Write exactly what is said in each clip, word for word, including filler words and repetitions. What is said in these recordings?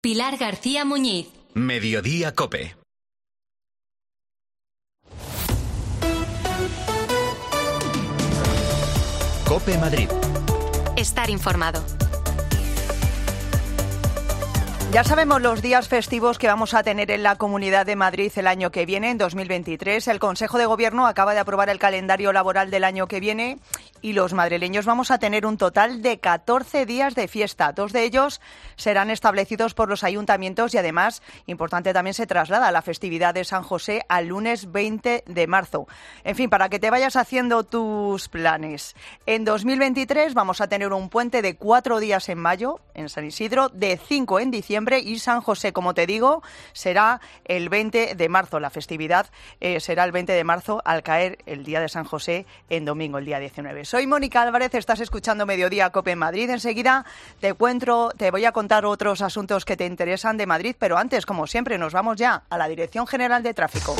Pilar García Muñiz. Mediodía COPE. COPE Madrid. Estar informado. Ya sabemos los días festivos que vamos a tener en la Comunidad de Madrid el año que viene, en dos mil veintitrés. El Consejo de Gobierno acaba de aprobar el calendario laboral del año que viene y los madrileños vamos a tener un total de catorce días de fiesta. Dos de ellos serán establecidos por los ayuntamientos y además, importante también, se traslada la festividad de San José al lunes veinte de marzo. En fin, para que te vayas haciendo tus planes. En dos mil veintitrés vamos a tener un puente de cuatro días en mayo, en San Isidro, de cinco en diciembre, y San José, como te digo, será el veinte de marzo. La festividad eh, será el veinte de marzo al caer el día de San José en domingo, el día diecinueve. Soy Mónica Álvarez, estás escuchando Mediodía COPE en Madrid. Enseguida te encuentro, te voy a contar otros asuntos que te interesan de Madrid, pero antes, como siempre, nos vamos ya a la Dirección General de Tráfico.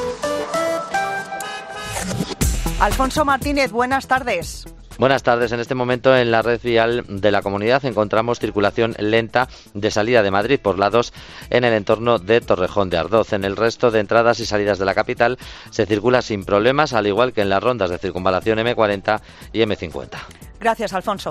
Alfonso Martínez, buenas tardes. Buenas tardes. En este momento en la red vial de la comunidad encontramos circulación lenta de salida de Madrid por la dos en el entorno de Torrejón de Ardoz. En el resto de entradas y salidas de la capital se circula sin problemas, al igual que en las rondas de circunvalación eme cuarenta y eme cincuenta. Gracias, Alfonso.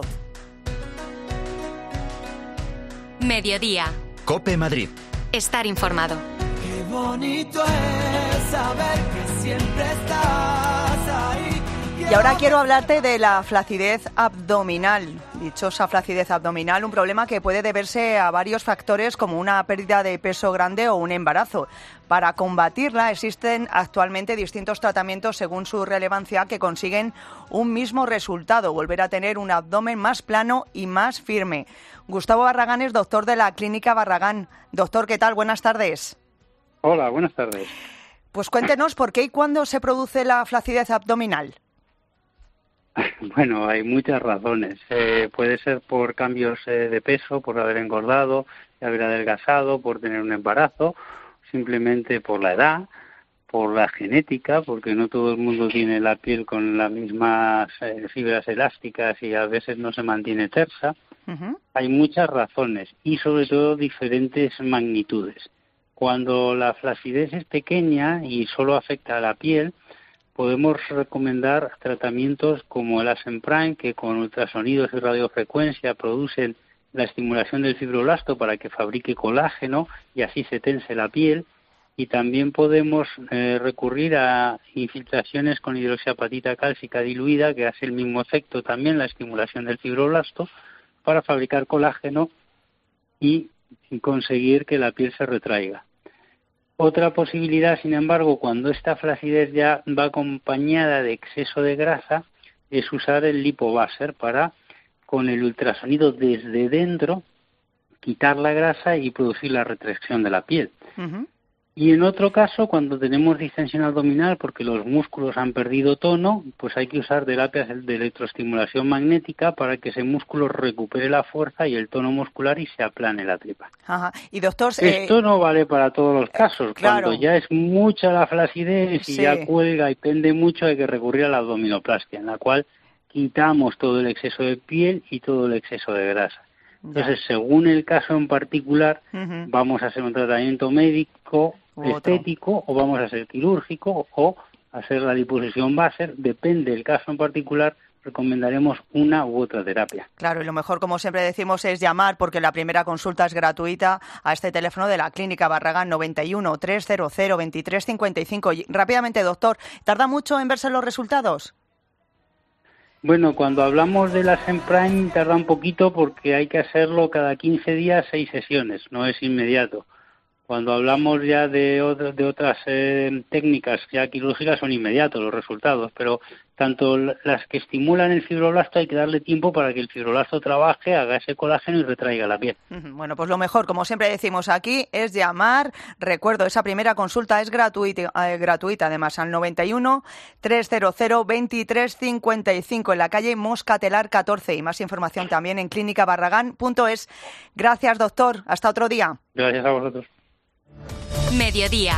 Mediodía. COPE Madrid. Estar informado. Qué bonito es saber que siempre estás ahí. Y ahora quiero hablarte de la flacidez abdominal, dichosa flacidez abdominal, un problema que puede deberse a varios factores como una pérdida de peso grande o un embarazo. Para combatirla existen actualmente distintos tratamientos según su relevancia que consiguen un mismo resultado, volver a tener un abdomen más plano y más firme. Gustavo Barragán es doctor de la Clínica Barragán. Doctor, ¿qué tal? Buenas tardes. Hola, buenas tardes. Pues cuéntenos por qué y cuándo se produce la flacidez abdominal. Bueno, hay muchas razones. Eh, puede ser por cambios eh, de peso, por haber engordado, de haber adelgazado, por tener un embarazo, simplemente por la edad, por la genética, porque no todo el mundo tiene la piel con las mismas eh, fibras elásticas y a veces no se mantiene tersa. Uh-huh. Hay muchas razones y sobre todo diferentes magnitudes. Cuando la flacidez es pequeña y solo afecta a la piel, podemos recomendar tratamientos como el Asenprime, que con ultrasonidos y radiofrecuencia producen la estimulación del fibroblasto para que fabrique colágeno y así se tense la piel. Y también podemos eh, recurrir a infiltraciones con hidroxiapatita cálcica diluida, que hace el mismo efecto también, la estimulación del fibroblasto, para fabricar colágeno y conseguir que la piel se retraiga. Otra posibilidad, sin embargo, cuando esta flacidez ya va acompañada de exceso de grasa, es usar el lipobaser para, con el ultrasonido desde dentro, quitar la grasa y producir la retracción de la piel. Uh-huh. Y en otro caso, cuando tenemos distensión abdominal porque los músculos han perdido tono, pues hay que usar terapias de electroestimulación magnética para que ese músculo recupere la fuerza y el tono muscular y se aplane la tripa. Ajá. Y doctor, esto eh... no vale para todos los casos. Eh, claro. Cuando ya es mucha la flacidez y sí. ya cuelga y pende mucho, hay que recurrir a la abdominoplastia, en la cual quitamos todo el exceso de piel y todo el exceso de grasa. Entonces, ya. según el caso en particular, uh-huh. vamos a hacer un tratamiento médico, Otro. estético, o vamos a hacer quirúrgico, o hacer la liposucción láser. Depende del caso en particular, recomendaremos una u otra terapia. Claro, y lo mejor, como siempre decimos, es llamar, porque la primera consulta es gratuita, a este teléfono de la Clínica Barragán, noventa y uno, trescientos, veintitrés cincuenta y cinco. Y, rápidamente, doctor, ¿tarda mucho en verse los resultados? Bueno, cuando hablamos de la Asenprime tarda un poquito porque hay que hacerlo cada quince días, seis sesiones, no es inmediato. Cuando hablamos ya de, otro, de otras eh, técnicas ya quirúrgicas son inmediatos los resultados, pero tanto las que estimulan el fibroblasto hay que darle tiempo para que el fibroblasto trabaje, haga ese colágeno y retraiga la piel. Bueno, pues lo mejor, como siempre decimos aquí, es llamar. Recuerdo, esa primera consulta es gratuita, eh, gratuita además, al noventa y uno, trescientos, veintitrés cincuenta y cinco en la calle Moscatelar catorce y más información también en clínica barragán punto es. Gracias, doctor. Hasta otro día. Gracias a vosotros. Mediodía.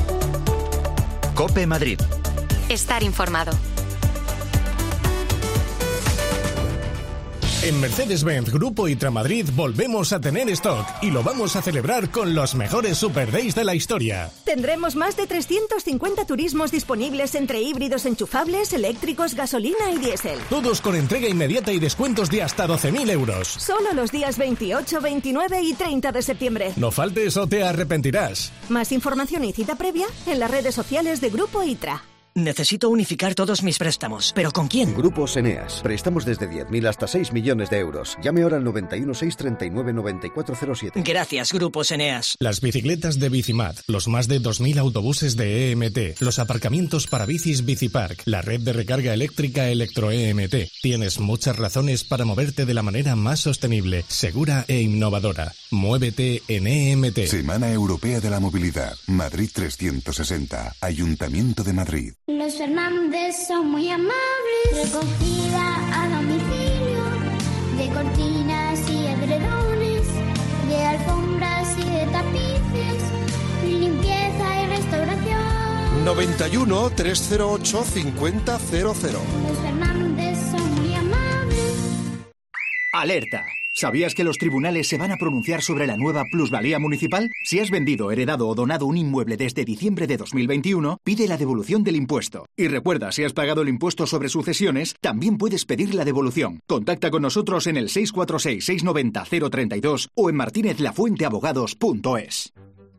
COPE Madrid. Estar informado. En Mercedes-Benz Grupo ITRA Madrid volvemos a tener stock y lo vamos a celebrar con los mejores Super Days de la historia. Tendremos más de trescientos cincuenta turismos disponibles entre híbridos enchufables, eléctricos, gasolina y diésel. Todos con entrega inmediata y descuentos de hasta doce mil euros. Solo los días veintiocho, veintinueve y treinta de septiembre. No faltes o te arrepentirás. Más información y cita previa en las redes sociales de Grupo ITRA. Necesito unificar todos mis préstamos. ¿Pero con quién? Grupos Eneas. Préstamos desde diez mil hasta seis millones de euros. Llame ahora al noventa y uno, seiscientos treinta y nueve, noventa y cuatro cero siete. Gracias, Grupos Eneas. Las bicicletas de Bicimat, los más de dos mil autobuses de E M T, los aparcamientos para bicis Bicipark, la red de recarga eléctrica Electro-E M T. Tienes muchas razones para moverte de la manera más sostenible, segura e innovadora. Muévete en E M T. Semana Europea de la Movilidad. Madrid trescientos sesenta. Ayuntamiento de Madrid. Los Fernández son muy amables, recogida a domicilio, de cortinas y edredones, de alfombras y de tapices, limpieza y restauración. noventa y uno, trescientos ocho, cincuenta cero cero. Los Fernández son muy amables. Alerta. ¿Sabías que los tribunales se van a pronunciar sobre la nueva plusvalía municipal? Si has vendido, heredado o donado un inmueble desde diciembre de dos mil veintiuno, pide la devolución del impuesto. Y recuerda, si has pagado el impuesto sobre sucesiones, también puedes pedir la devolución. Contacta con nosotros en el seis cuatro seis, seis nueve cero, cero tres dos o en martinez lafuente abogados punto es.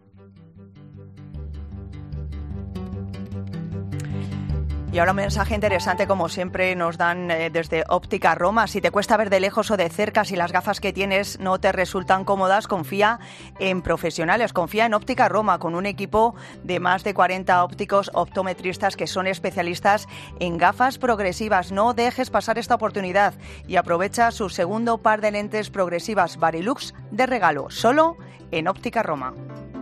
Y ahora un mensaje interesante, como siempre nos dan eh, desde Óptica Roma. Si te cuesta ver de lejos o de cerca, si las gafas que tienes no te resultan cómodas, confía en profesionales, confía en Óptica Roma, con un equipo de más de cuarenta ópticos optometristas que son especialistas en gafas progresivas. No dejes pasar esta oportunidad y aprovecha su segundo par de lentes progresivas Varilux de regalo, solo en Óptica Roma.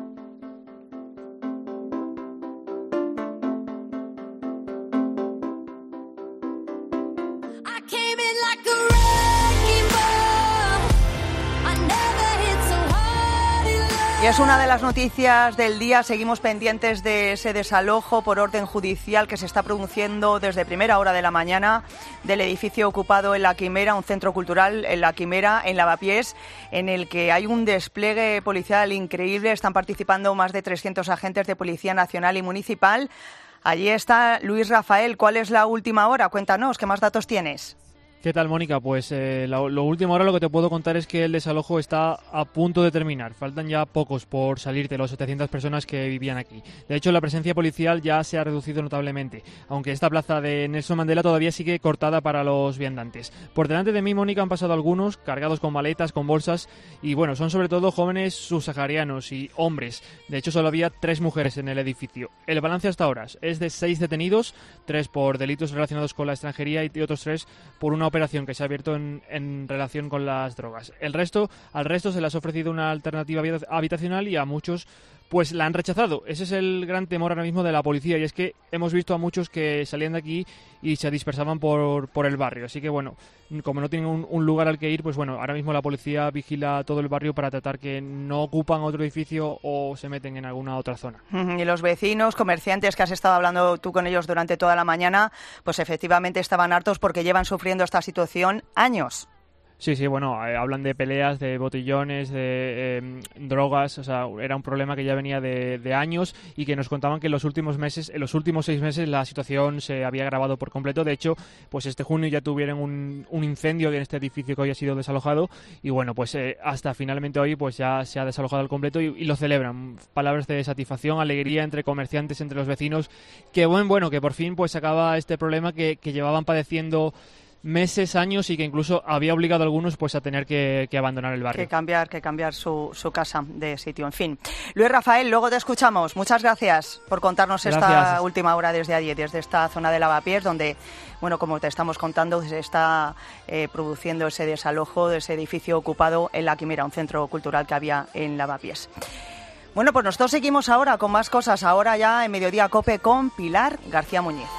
Y es una de las noticias del día. Seguimos pendientes de ese desalojo por orden judicial que se está produciendo desde primera hora de la mañana del edificio ocupado en La Quimera, un centro cultural en La Quimera, en Lavapiés, en el que hay un despliegue policial increíble. Están participando más de trescientos agentes de Policía Nacional y Municipal. Allí está Luis Rafael. ¿Cuál es la última hora? Cuéntanos, ¿qué más datos tienes? ¿Qué tal, Mónica? Pues eh, lo, lo último ahora lo que te puedo contar es que el desalojo está a punto de terminar. Faltan ya pocos por salir de las setecientas personas que vivían aquí. De hecho, la presencia policial ya se ha reducido notablemente, aunque esta plaza de Nelson Mandela todavía sigue cortada para los viandantes. Por delante de mí, Mónica, han pasado algunos cargados con maletas, con bolsas, y bueno, son sobre todo jóvenes subsaharianos y hombres. De hecho, solo había tres mujeres en el edificio. El balance hasta ahora es de seis detenidos, tres por delitos relacionados con la extranjería y otros tres por una operación que se ha abierto en, en relación con las drogas. El resto, al resto se les ha ofrecido una alternativa habitacional y a muchos pues la han rechazado. Ese es el gran temor ahora mismo de la policía, y es que hemos visto a muchos que salían de aquí y se dispersaban por, por el barrio. Así que bueno, como no tienen un, un lugar al que ir, pues bueno, ahora mismo la policía vigila todo el barrio para tratar que no ocupan otro edificio o se meten en alguna otra zona. Y los vecinos, comerciantes que has estado hablando tú con ellos durante toda la mañana, pues efectivamente estaban hartos porque llevan sufriendo esta situación años. Sí, sí, bueno, eh, hablan de peleas, de botellones, de eh, drogas, o sea, era un problema que ya venía de, de años y que nos contaban que en los últimos meses, en los últimos seis meses la situación se había agravado por completo. De hecho, pues este junio ya tuvieron un, un incendio en este edificio que hoy ha sido desalojado y bueno, pues eh, hasta finalmente hoy pues ya se ha desalojado al completo y, y lo celebran. Palabras de satisfacción, alegría entre comerciantes, entre los vecinos, que bueno, bueno, que por fin pues se acaba este problema que, que llevaban padeciendo meses, años y que incluso había obligado a algunos pues a tener que, que abandonar el barrio. Que cambiar, que cambiar su, su casa de sitio. En fin. Luis Rafael, luego te escuchamos. Muchas gracias por contarnos gracias. Esta última hora desde allí, desde esta zona de Lavapiés, donde, bueno, como te estamos contando, se está eh, produciendo ese desalojo de ese edificio ocupado en La Quimera, un centro cultural que había en Lavapiés. Bueno, pues nosotros seguimos ahora con más cosas. Ahora ya en Mediodía COPE con Pilar García Muñiz.